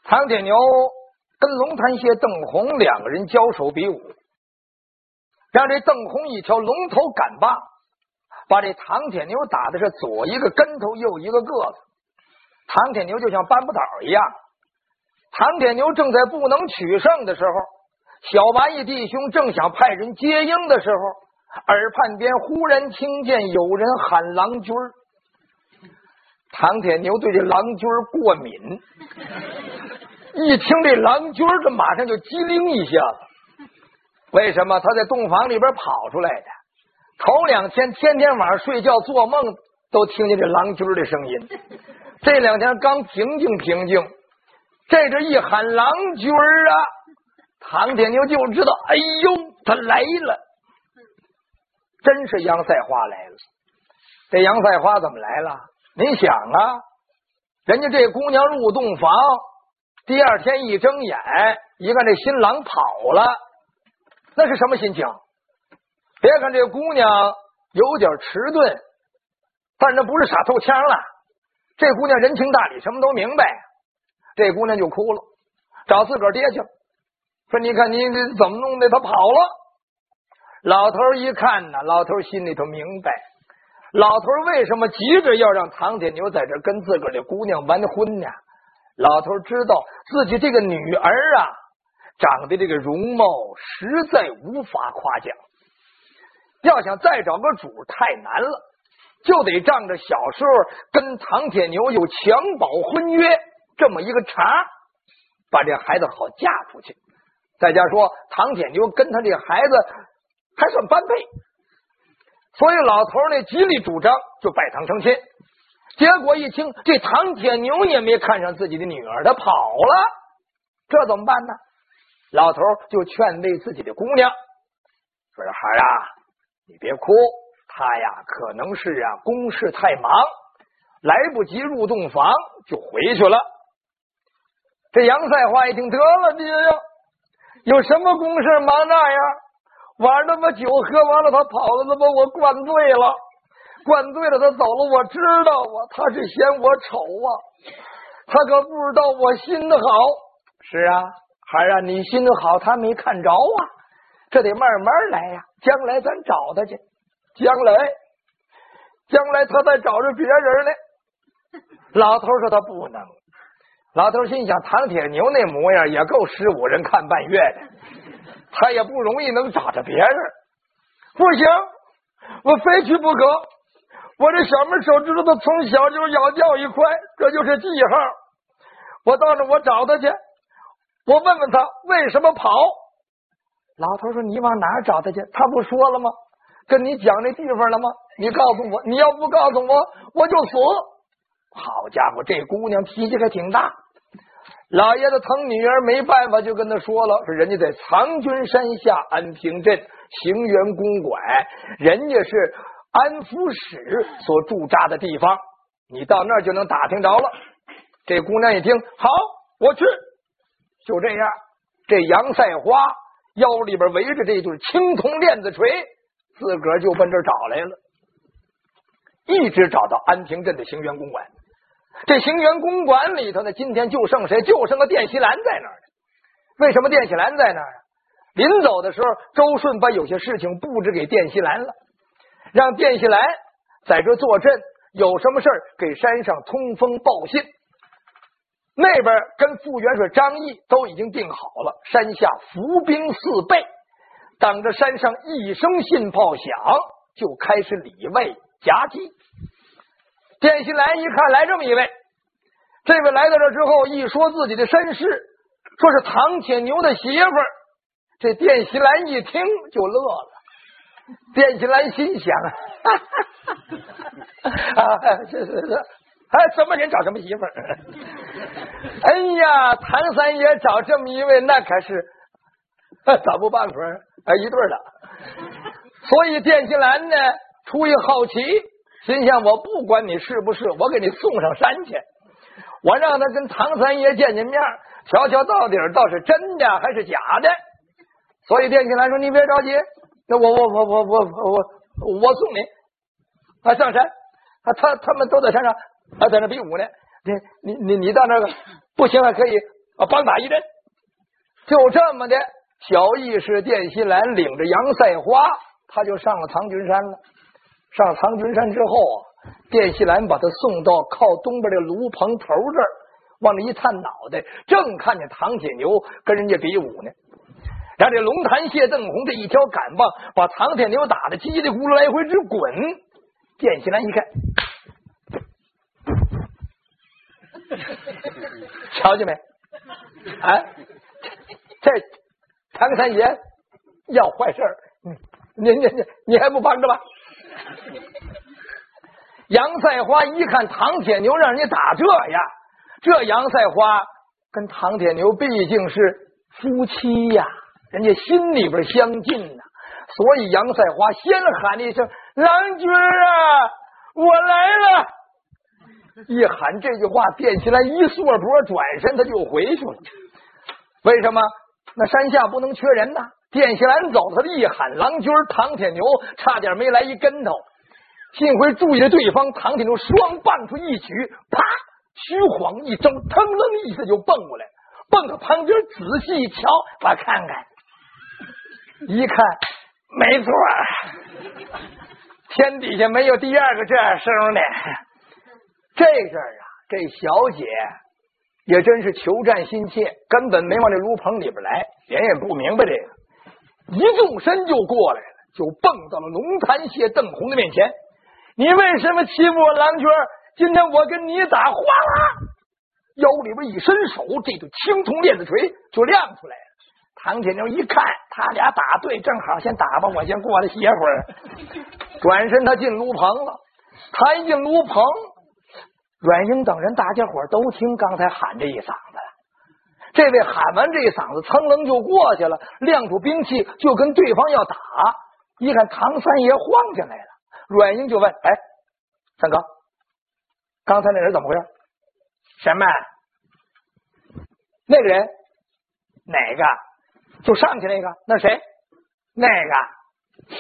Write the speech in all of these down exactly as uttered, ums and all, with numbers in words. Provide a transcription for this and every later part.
唐铁牛跟龙潭蟹邓红两个人交手比武，让这邓红一条龙头赶把，把这唐铁牛打的是左一个跟头右一个个子，唐铁牛就像搬不倒一样。唐铁牛正在不能取胜的时候，小蚂蚁弟兄正想派人接应的时候，耳畔边忽然听见有人喊郎君儿。唐铁牛对这郎君儿过敏，一听这郎君儿，这马上就机灵一下子。为什么？他在洞房里边跑出来的，头两天天天晚上睡觉做梦都听见这郎君儿的声音，这两天刚平静平静，这这一喊郎君儿啊，唐铁牛就知道，哎呦，他来了，真是杨赛花来了。这杨赛花怎么来了？你想啊，人家这姑娘入洞房，第二天一睁眼，一看这新郎跑了，那是什么心情？别看这姑娘有点迟钝，但那不是傻透腔了。这姑娘人情大理，什么都明白。这姑娘就哭了，找自个儿爹去了，说你看你怎么弄的，他跑了。老头一看呢，老头心里头明白，老头为什么急着要让唐铁牛在这跟自个儿的姑娘完婚呢？老头知道自己这个女儿啊，长得这个容貌实在无法夸奖，要想再找个主太难了，就得仗着小时候跟唐铁牛有襁褓婚约这么一个茬，把这孩子好嫁出去。再加说唐铁牛跟他这个孩子还算般配，所以老头呢极力主张就拜堂成亲。结果一听这唐铁牛也没看上自己的女儿，他跑了，这怎么办呢？老头就劝慰自己的姑娘，说孩儿啊，你别哭，他呀可能是啊公事太忙，来不及入洞房就回去了。这杨赛花一听，得了爹呀，有什么公事忙那样？晚上他把酒喝完了，他跑了，他把我灌醉了，灌醉了他走了，我知道啊，他是嫌我丑啊，他可不知道我心好。是啊，孩儿啊，你心好他没看着啊，这得慢慢来呀、啊，将来咱找他去，将来将来他再找着别人呢。老头说他不能，老头心想唐铁牛那模样也够十五人看半月的，他也不容易能找着别人。不行，我非去不可，我这小妹手指头他从小就咬掉一块，这就是记号。我到那我找他去，我问问他为什么跑。老头说你往哪儿找他去？他不说了吗？跟你讲那地方了吗？你告诉我，你要不告诉我我就死。好家伙，这姑娘脾气还挺大，老爷子疼女儿没办法，就跟他说了，说人家在藏军山下安平镇行辕公馆，人家是安抚使所驻扎的地方，你到那儿就能打听着了。这姑娘一听，好，我去。就这样，这杨赛花腰里边围着这对青铜链子锤，自个儿就奔这儿找来了，一直找到安平镇的行辕公馆。这行辕公馆里头呢，今天就剩谁？就剩个殿西兰在那儿。为什么殿西兰在那儿？临走的时候，周顺把有些事情布置给殿西兰了，让殿西兰在这坐镇，有什么事儿给山上通风报信。那边跟副元帅张毅都已经定好了，山下伏兵四倍，等着山上一声信炮响，就开始里外夹击。殿西兰一看来这么一位，这位来到这之后一说自己的身世，说是唐铁牛的媳妇儿，这殿西兰一听就乐了。殿西兰心想啊，是是是，哎，什么人找什么媳妇儿？哎呀，唐三爷找这么一位，那可是早不半分啊一对的。所以殿西兰呢，出于好奇，心想我不管你是不是，我给你送上山去，我让他跟唐三爷见见面，瞧瞧到底倒是真的还是假的。所以殿西兰说你别着急，那我我我我我我我送你啊上山啊，他他们都在山上啊，在那比武呢。你你你你到那个不行还可以啊，帮打一阵。就这么的，小义士殿西兰领着杨赛花，他就上了唐君山了。上唐君山之后啊，殿西兰把他送到靠东边的炉棚头这儿，往那一探脑袋，正看见唐铁牛跟人家比武呢。让这龙潭谢邓红这一条杆棒把唐铁牛打得叽里咕噜来回直滚。殿西兰一看，瞧见没？啊，这唐三爷要坏事儿，你你你你还不帮着吧？杨赛花一看唐铁牛让人家打这样，这杨赛花跟唐铁牛毕竟是夫妻呀，人家心里边相近呐，所以杨赛花先喊了一声：“郎君啊，我来了！”一喊这句话，殿西兰一缩脖，转身他就回去了。为什么？那山下不能缺人呐。殿西兰走，他一喊郎君，唐铁牛差点没来一跟头。幸亏注意了对方，唐铁牛双棒出一举，啪，虚晃一招，腾楞一下就蹦过来，蹦到旁边仔细一瞧，我看看，一看没错，天底下没有第二个这样声的。这阵儿啊，这小姐也真是求战心切，根本没往这炉棚里边来，人也不明白这个，一纵身就过来了，就蹦到了龙潭谢邓红的面前。你为什么欺负我郎君？今天我跟你打，哗啦，腰里边一伸手，这对青铜链子锤就亮出来了。唐铁牛一看他俩打对，正好先打吧，我先过来歇会儿。转身他进炉棚了，他一进炉棚，阮英等人大家伙都听刚才喊这一嗓子了。这位喊完这一嗓子，噌楞就过去了，亮出兵器就跟对方要打。一看唐三爷晃进来了，阮英就问：“哎，三哥，刚才那人怎么回事？”“什么？那个人？哪个？就上去那个？那谁？那个？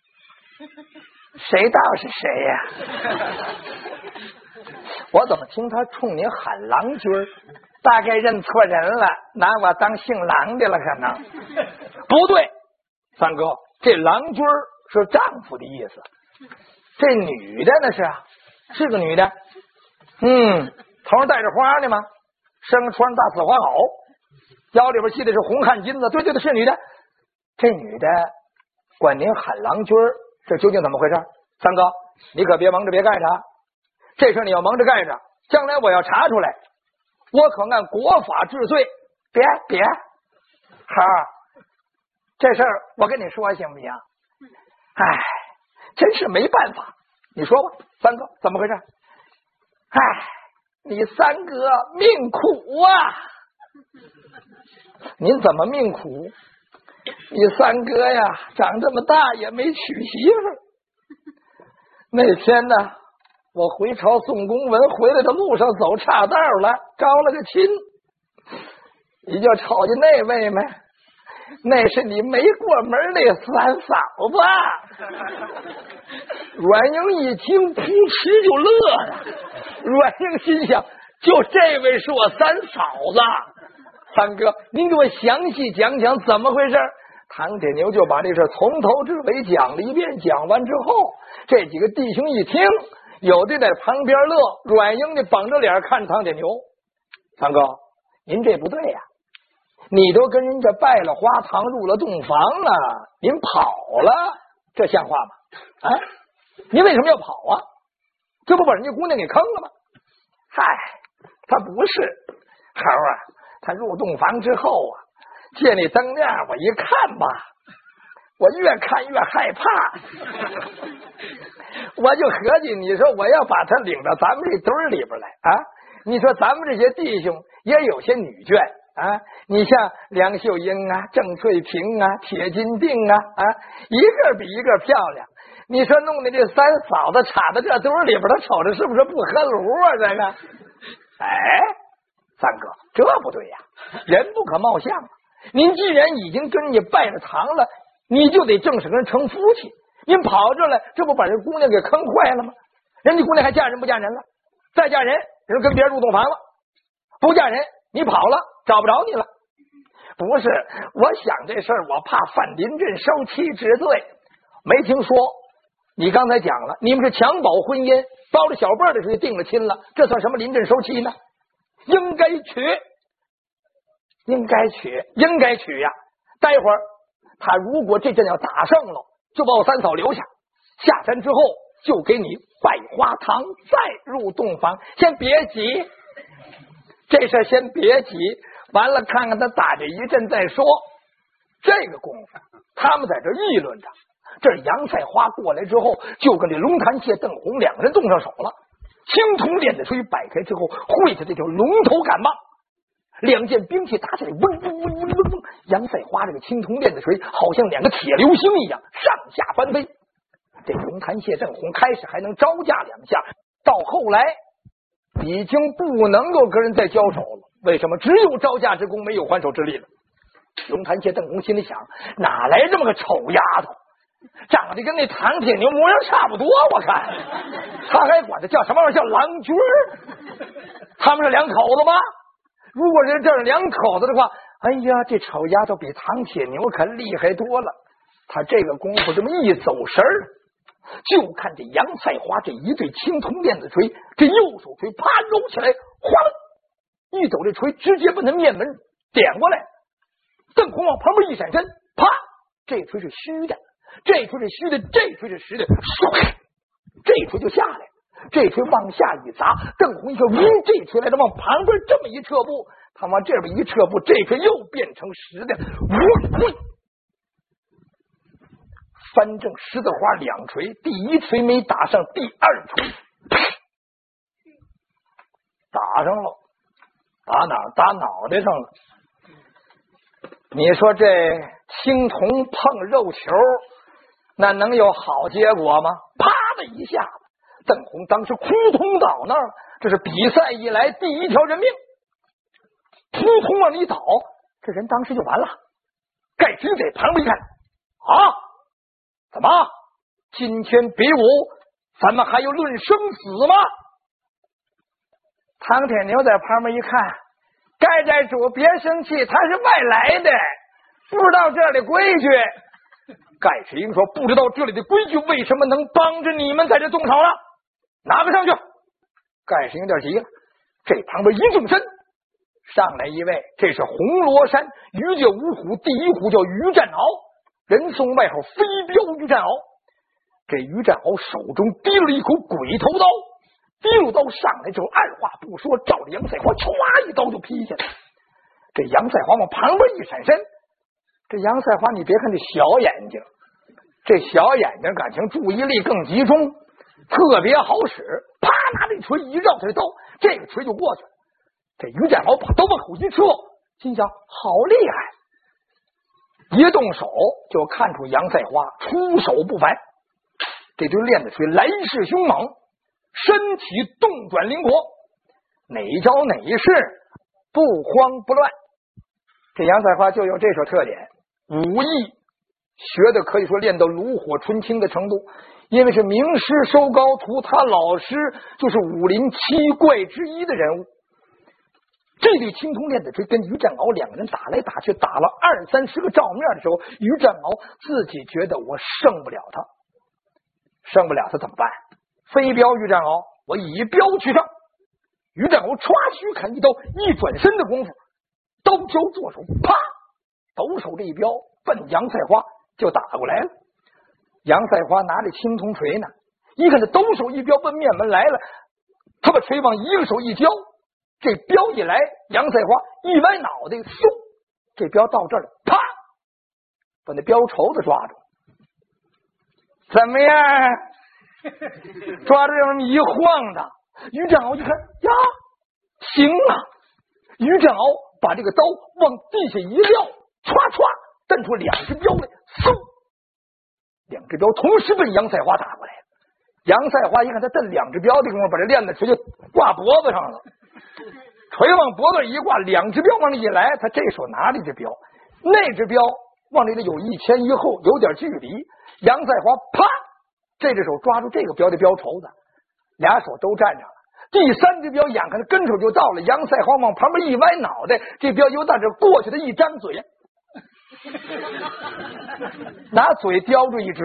谁道是谁呀？我怎么听他冲你喊郎君？大概认错人了，拿我当姓郎的了，可能。不对，三哥，这郎君是丈夫的意思。这女的那是是个女的，嗯，头上戴着花呢吗？身穿大紫花袄，腰里边系的是红汗金子。对对对，是女的。这女的管您喊郎君，这究竟怎么回事？三哥，你可别忙着别盖着，这事你要忙着盖着，将来我要查出来，我可按国法治罪。别别，好，这事儿我跟你说行不行？哎，真是没办法。你说吧，三哥怎么回事？哎，你三哥命苦啊！您怎么命苦？你三哥呀，长这么大也没娶媳妇。那天呢，我回朝送公文，回来的路上走岔道了，招了个亲。你就瞅见那位没？那是你没过门那三嫂子。阮英一听，扑哧就乐了。阮英心想，就这位是我三嫂子。三哥，您给我详细讲讲怎么回事。唐铁牛就把这事从头至尾讲了一遍。讲完之后，这几个弟兄一听，有的在旁边乐，阮英的绷着脸看唐铁牛。三哥，您这不对呀、啊！你都跟人家拜了花堂，入了洞房了，您跑了，这像话吗？啊，您为什么要跑啊？这不把人家姑娘给坑了吗？嗨，他不是猴啊，他入洞房之后啊，借那灯亮，我一看吧，我越看越害怕，我就合计，你说我要把他领到咱们这堆里边来啊，你说咱们这些弟兄也有些女眷啊，你像梁秀英啊、郑翠萍啊、铁金锭啊啊，一个比一个漂亮。你说弄的这三嫂子插到这堆里边，他瞅着是不是不合炉啊？这个，哎，三哥，这不对呀、啊，人不可貌相。您既然已经跟你拜了堂了，你就得正式跟人成夫妻。您跑这来，这不把这姑娘给坑坏了吗？人家姑娘还嫁人不嫁人了？再嫁人，人跟别人入洞房了；不嫁人， 你跑了，找不着你了。不是，我想这事儿，我怕犯临阵收妻之罪。没听说，你刚才讲了，你们是强保婚姻，包着小辈儿的时候定了亲了，这算什么临阵收妻呢？应该娶，应该娶，应该娶呀！待会儿他如果这阵要打胜了，就把我三嫂留下，下山之后就给你百花堂，再入洞房。先别急，这事先别急，完了看看他打这一阵再说。这个功夫，他们在这议论着。这杨赛花过来之后，就跟这龙潭蟹邓红两人动上手了。青铜链子锤摆开之后，挥着这条龙头杆棒，两件兵器打起来，嗡嗡嗡嗡嗡嗡。杨赛花这个青铜链子锤好像两个铁流星一样上下翻飞。这龙潭蟹邓红开始还能招架两下，到后来已经不能够跟人再交手了。为什么？只有招架之功，没有还手之力了。龙潭蟹邓红心里想，哪来这么个丑丫头，长得跟那唐铁牛模样差不多，我看他还管他叫什么玩意儿，叫郎君儿。他们是两口子吗？如果是这是两口子的话，哎呀，这丑丫头比唐铁牛可厉害多了。他这个功夫这么一走神儿，就看这杨赛花这一对青铜链子锤，这右手锤啪揉起来，哗啦一走，这锤直接奔他面门点过来。邓红往旁边一闪身，啪，这锤是虚的，这锤是虚的，这锤是实的，这锤就下来，这锤往下一砸，邓红一看，嗯，这锤来的，往旁边这么一撤步，他往这边一撤步，这锤又变成实的，呜，翻正十字花两锤，第一锤没打上，第二锤打上了，打哪打脑袋上了。你说这青铜碰肉球，那能有好结果吗？啪的一下子，邓红当时扑通倒那儿了，这是比赛以来第一条人命，扑通往里倒，这人当时就完了。盖军在旁边一看，啊，怎么今天比武咱们还有论生死吗？唐铁牛在旁边一看，盖寨主别生气，他是外来的，不知道这里规矩。盖世英说，不知道这里的规矩，为什么能帮着你们在这动手呢？拿个上去。盖世英有点急了，这旁边一纵身上来一位，这是红罗山于界五虎第一虎，叫于战鳌，人送外号飞镖于战鳌。这于战鳌手中提了一口鬼头刀，提溜刀上来之后，二话不说，照着杨赛华唰一刀就劈下来。这杨赛华往旁边一闪身，这杨赛华你别看这小眼睛，这小眼睛感情注意力更集中，特别好使，啪拿这锤一绕他的刀，这个锤就过去了。这于战鳌把刀往后一撤，心想好厉害，一动手就看出杨赛华出手不凡，这对链子锤来势凶猛，身体动转灵活，哪招哪式不慌不乱。这杨赛华就有这手特点，武艺学的可以说练到炉火纯青的程度，因为是名师收高徒，他老师就是武林七怪之一的人物。这对青铜链子锤跟于战鳌两个人打来打去，打了二三十个照面的时候，于战鳌自己觉得我胜不了他，胜不了他怎么办？飞镖于战鳌，我以镖去上。于战鳌歘虚砍一刀，一转身的功夫，刀交左手，啪，抖手这一镖奔杨赛花就打过来了。杨赛花拿着青铜锤呢，一看这抖手一镖奔面门来了，他把锤往一个手一交，这镖一来，杨赛花一歪脑袋，嗖，这镖到这儿了，啪，把那镖绸子抓住。怎么样？抓住这么一晃的，于战鳌一看呀，行啊！于战鳌把这个刀往地下一撂，歘歘蹬出两只镖来，嗖，两只镖同时奔杨赛花打过来。杨赛花一看他蹬两只镖的功夫，把这链子锤就挂脖子上了，锤往脖子一挂，两只镖往里一来，他这手拿着这镖，那只镖往里有一前一后，有点距离。杨赛花啪，这只手抓住这个镖的镖绸子，俩手都站上了， 第三只表眼看着跟头就到了，杨赛华往旁边一歪脑袋，这表又到这过去的一张嘴，拿嘴叼住一只。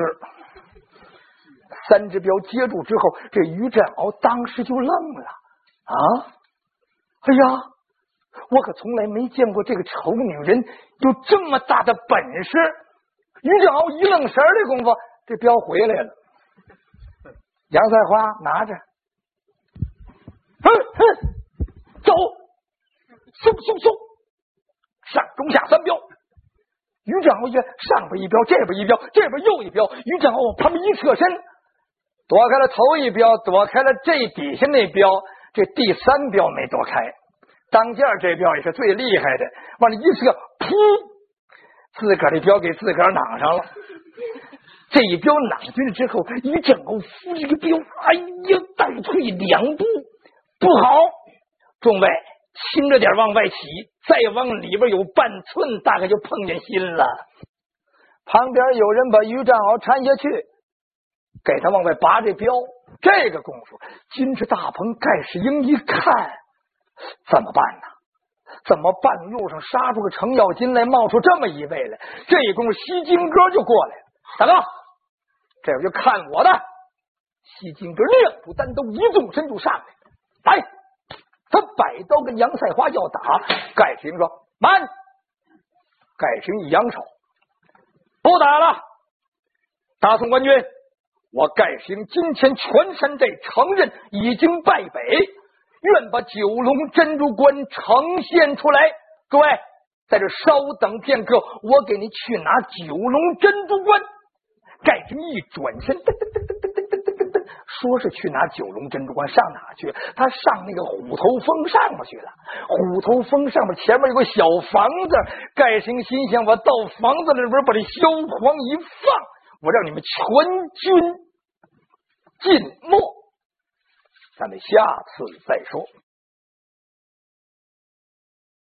三只表接住之后，这于占鳌当时就愣了啊！哎呀，我可从来没见过这个丑女人有这么大的本事。于占鳌一愣神的功夫，这表回来了。杨赛华拿着，哼哼，走，嗖嗖嗖，上中下三标。于占鳌一上边一标，这边一标，这边又一标。于占鳌往旁边一侧身，躲开了头一标，躲开了这底下那标，这第三标没躲开。当间这标也是最厉害的，往那一射，噗，自个儿的标给自个儿攮上了。这一标攮进去之后，于占鳌扶这个标，哎呀，倒退两步，不好！众位，轻着点往外起，再往里边有半寸，大概就碰见心了。旁边有人把于占鳌搀下去，给他往外拔这标。这个功夫，金翅大鹏盖世英一看，怎么办呢？怎么半路上杀出个程咬金来，冒出这么一位来？这一功夫，西金哥就过来了。大哥，这我就看我的。西金哥亮出单刀，一纵身就上来，来，他摆刀跟杨赛华要打。盖世英说慢。盖世英一扬手，不打了。大宋官军，我盖世英今天全山寨承认已经败北，愿把九龙珍珠关呈现出来。各位在这稍等片刻，我给你去拿九龙珍珠关。盖世英一转身，噔噔噔噔噔噔噔噔，说是去拿九龙珍珠关，上哪去？他上那个虎头峰上面去了。虎头峰上面前面有个小房子，盖世英心想，我到房子里边把这萧煌一放，我让你们全军尽没。咱们下次再说。